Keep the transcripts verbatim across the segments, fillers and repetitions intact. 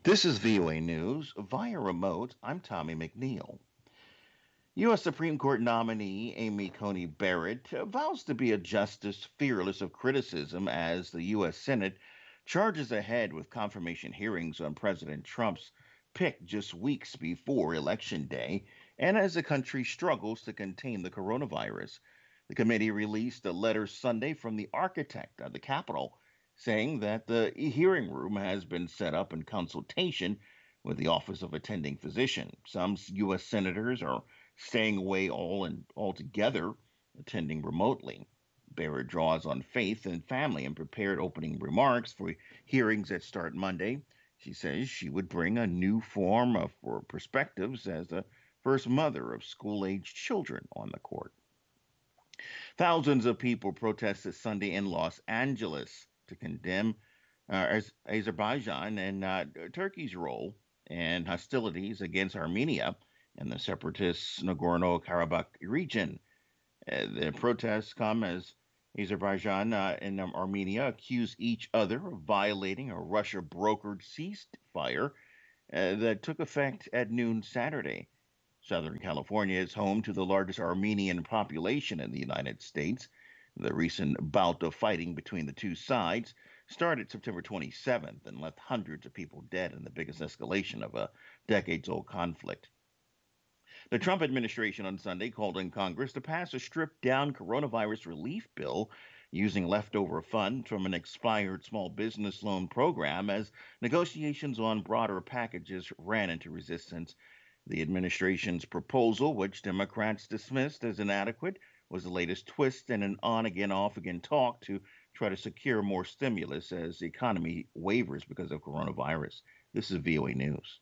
This is V O A News. Via remote, I'm Tommy McNeil. U S. Supreme Court nominee Amy Coney Barrett vows to be a justice fearless of criticism as the U S. Senate charges ahead with confirmation hearings on President Trump's pick just weeks before Election Day, and as the country struggles to contain the coronavirus. The committee released a letter Sunday from the architect of the Capitol saying that the hearing room has been set up in consultation with the Office of Attending Physician. Some U S senators are staying away all and altogether, attending remotely. Barrett draws on faith and family and prepared opening remarks for hearings that start Monday. She says she would bring a new form of for perspectives as the first mother of school-aged children on the court. Thousands of people protested Sunday in Los Angeles to condemn uh, Azerbaijan and uh, Turkey's role in hostilities against Armenia in the separatist Nagorno Karabakh region. Uh, the protests come as Azerbaijan uh, and um, Armenia accuse each other of violating a Russia brokered ceasefire uh, that took effect at noon Saturday. Southern California is home to the largest Armenian population in the United States. The recent bout of fighting between the two sides started September twenty-seventh and left hundreds of people dead in the biggest escalation of a decades old conflict. The Trump administration on Sunday called on Congress to pass a stripped down coronavirus relief bill using leftover funds from an expired small business loan program as negotiations on broader packages ran into resistance. The administration's proposal, which Democrats dismissed as inadequate, was the latest twist in an on again, off again talk to try to secure more stimulus as the economy wavers because of coronavirus. This is V O A News.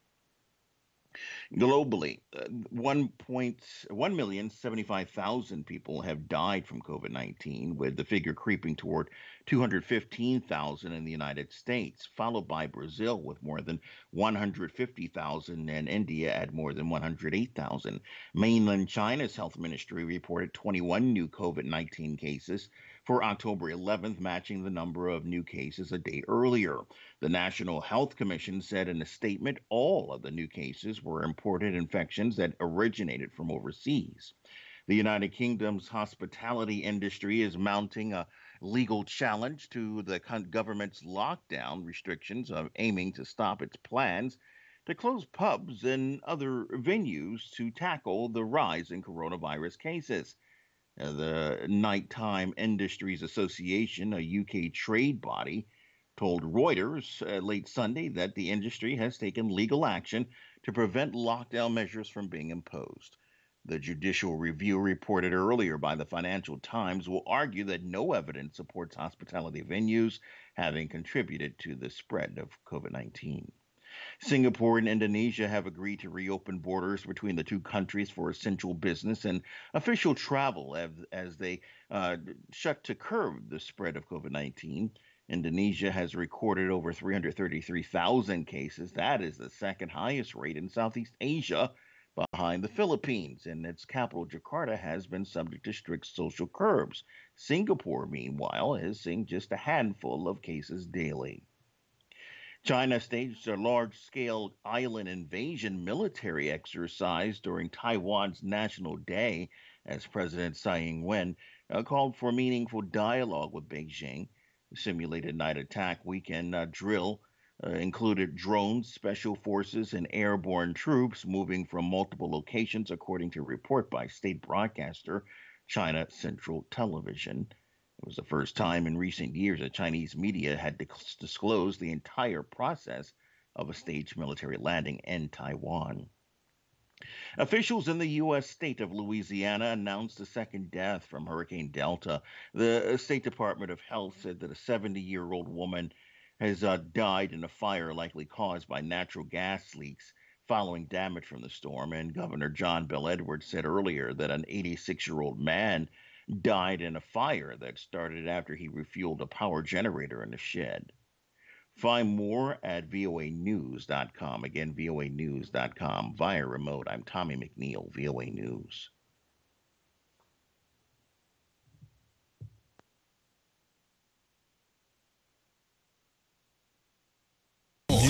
Globally, uh, one point one million seventy five thousand people have died from COVID nineteen, with the figure creeping toward two hundred fifteen thousand in the United States, followed by Brazil with more than one hundred fifty thousand and India at more than one hundred eight thousand. Mainland China's health ministry reported twenty-one new COVID nineteen cases for October eleventh, matching the number of new cases a day earlier. The National Health Commission said in a statement all of the new cases were imported infections that originated from overseas. The United Kingdom's hospitality industry is mounting a legal challenge to the government's lockdown restrictions of aiming to stop its plans to close pubs and other venues to tackle the rise in coronavirus cases. Uh, the Nighttime Industries Association, a U K trade body, told Reuters uh, late Sunday that the industry has taken legal action to prevent lockdown measures from being imposed. The judicial review reported earlier by the Financial Times will argue that no evidence supports hospitality venues having contributed to the spread of COVID nineteen. Singapore and Indonesia have agreed to reopen borders between the two countries for essential business and official travel as, as they uh, shut to curb the spread of COVID nineteen. Indonesia has recorded over three hundred thirty-three thousand cases. That is the second highest rate in Southeast Asia, behind the Philippines, and its capital, Jakarta, has been subject to strict social curbs. Singapore, meanwhile, is seeing just a handful of cases daily. China staged a large scale island invasion military exercise during Taiwan's National Day as President Tsai Ing wen uh, called for meaningful dialogue with Beijing. The simulated night attack weekend uh, drill uh, included drones, special forces, and airborne troops moving from multiple locations, according to a report by state broadcaster China Central Television. It was the first time in recent years that Chinese media had disclosed the entire process of a staged military landing in Taiwan. Officials in the U S state of Louisiana announced a second death from Hurricane Delta. The State Department of Health said that a seventy year old woman has uh, died in a fire likely caused by natural gas leaks following damage from the storm. And Governor John Bel Edwards said earlier that an eighty-six year old man died in a fire that started after he refueled a power generator in a shed. Find more at V O A news dot com. Again, V O A news dot com. Via remote, I'm Tommy McNeil, V O A News.